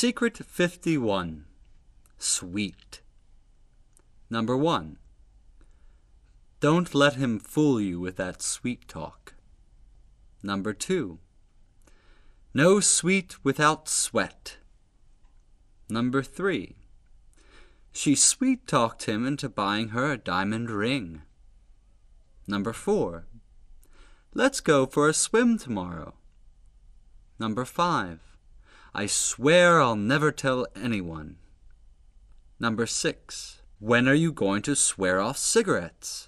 Secret 51. Sweet. Number 1. Don't let him fool you with that sweet talk. Number 2. No sweet without sweat. Number 3. She sweet-talked him into buying her a diamond ring. Number 4. Let's go for a swim tomorrow. Number 5. I swear I'll never tell anyone. Number 6. When are you going to swear off cigarettes?